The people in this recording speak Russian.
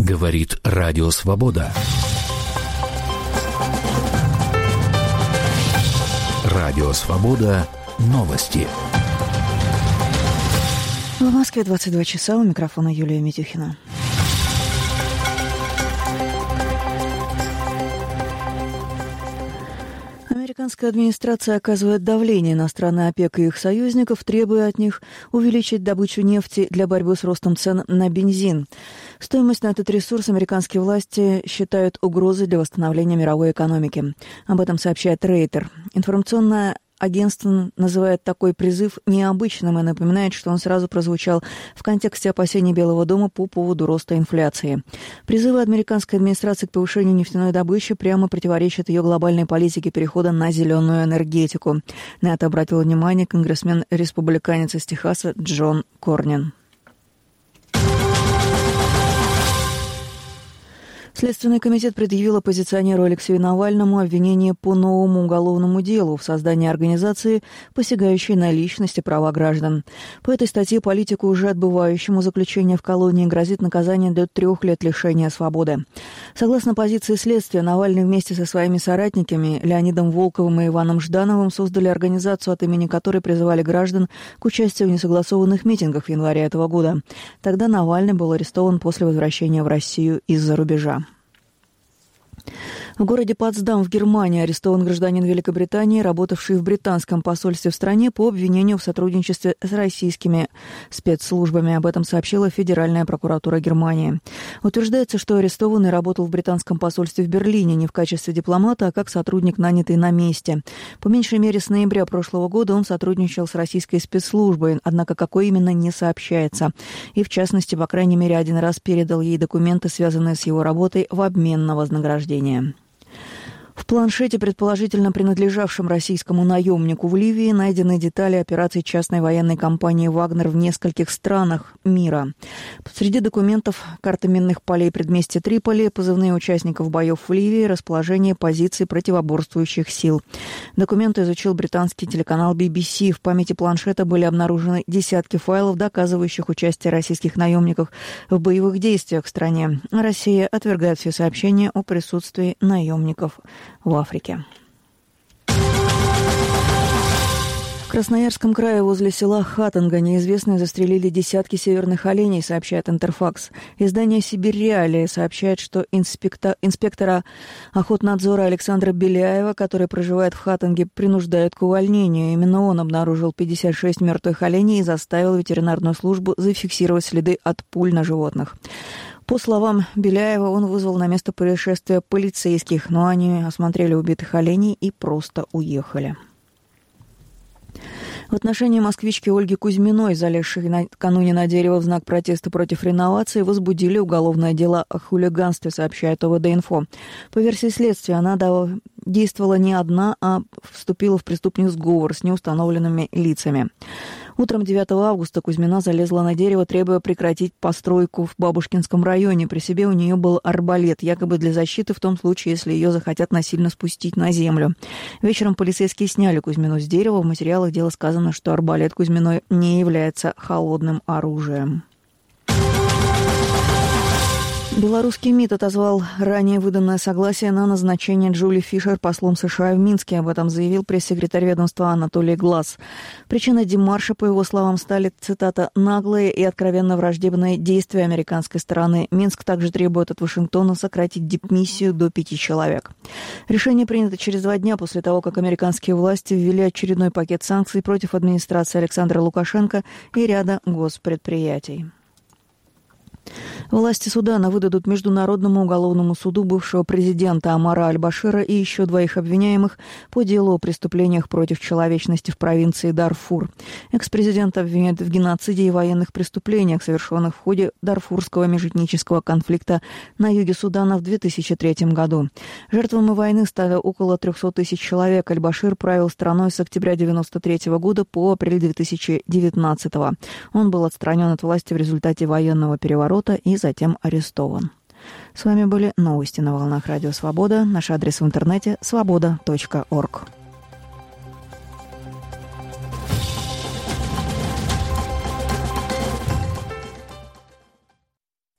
Говорит Радио Свобода. Радио Свобода. Новости. В Москве 22 часа. У микрофона Юлия Митюхина. Американская администрация оказывает давление на страны ОПЕК и их союзников, требуя от них увеличить добычу нефти для борьбы с ростом цен на бензин. Стоимость на этот ресурс американские власти считают угрозой для восстановления мировой экономики. Об этом сообщает Рейтер. Информационное агентство называет такой призыв необычным и напоминает, что он сразу прозвучал в контексте опасений Белого дома по поводу роста инфляции. Призывы американской администрации к повышению нефтяной добычи прямо противоречат ее глобальной политике перехода на зеленую энергетику. На это обратил внимание конгрессмен-республиканец из Техаса Джон Корнин. Следственный комитет предъявил оппозиционеру Алексею Навальному обвинение по новому уголовному делу в создании организации, посягающей на личность и права граждан. По этой статье политику, уже отбывающему заключение в колонии, грозит наказание до 3 лет лишения свободы. Согласно позиции следствия, Навальный вместе со своими соратниками Леонидом Волковым и Иваном Ждановым создали организацию, от имени которой призывали граждан к участию в несогласованных митингах в январе этого года. Тогда Навальный был арестован после возвращения в Россию из-за рубежа. В городе Потсдам в Германии арестован гражданин Великобритании, работавший в британском посольстве в стране по обвинению в сотрудничестве с российскими спецслужбами. Об этом сообщила Федеральная прокуратура Германии. Утверждается, что арестованный работал в британском посольстве в Берлине не в качестве дипломата, а как сотрудник, нанятый на месте. По меньшей мере, с ноября прошлого года он сотрудничал с российской спецслужбой, однако какой именно не сообщается. И, в частности, по крайней мере, один раз передал ей документы, связанные с его работой, в обмен на вознаграждение. В планшете, предположительно принадлежавшем российскому наемнику в Ливии, найдены детали операций частной военной компании «Вагнер» в нескольких странах мира. Среди документов карта минных полей предместья Триполи, позывные участников боев в Ливии, расположение позиций противоборствующих сил. Документы изучил британский телеканал BBC. В памяти планшета были обнаружены десятки файлов, доказывающих участие российских наемников в боевых действиях в стране. Россия отвергает все сообщения о присутствии наемников в Африке. В Красноярском крае возле села Хатанга неизвестные застрелили десятки северных оленей, сообщает Интерфакс. Издание «Сибирь Реалии» сообщает, что инспектора охотнадзора Александра Беляева, который проживает в Хатанге, принуждают к увольнению. Именно он обнаружил 56 мертвых оленей и заставил ветеринарную службу зафиксировать следы от пуль на животных. По словам Беляева, он вызвал на место происшествия полицейских, но они осмотрели убитых оленей и просто уехали. В отношении москвички Ольги Кузьминой, залезшей накануне на дерево в знак протеста против реновации, возбудили уголовное дело о хулиганстве, сообщает ОВД-Инфо. По версии следствия, она действовала не одна, а вступила в преступный сговор с неустановленными лицами. Утром 9 августа Кузьмина залезла на дерево, требуя прекратить постройку в Бабушкинском районе. При себе у нее был арбалет, якобы для защиты в том случае, если ее захотят насильно спустить на землю. Вечером полицейские сняли Кузьмину с дерева. В материалах дела сказано, что арбалет Кузьминой не является холодным оружием. Белорусский МИД отозвал ранее выданное согласие на назначение Джули Фишер послом США в Минске. Об этом заявил пресс-секретарь ведомства Анатолий Глаз. Причиной демарша, по его словам, стали, цитата, «наглые и откровенно враждебные действия американской стороны». Минск также требует от Вашингтона сократить дипмиссию до 5 человек. Решение принято через 2 дня после того, как американские власти ввели очередной пакет санкций против администрации Александра Лукашенко и ряда госпредприятий. Власти Судана выдадут Международному уголовному суду бывшего президента Омара Аль-Башира и еще 2 обвиняемых по делу о преступлениях против человечности в провинции Дарфур. Экс-президент обвиняют в геноциде и военных преступлениях, совершенных в ходе дарфурского межэтнического конфликта на юге Судана в 2003 году. Жертвами войны стали около 300 тысяч человек. Аль-Башир правил страной с октября 1993 года по апрель 2019. Он был отстранен от власти в результате военного переворота и затем арестован. С вами были новости на волнах Радио Свобода. Наш адрес в интернете – svoboda.org.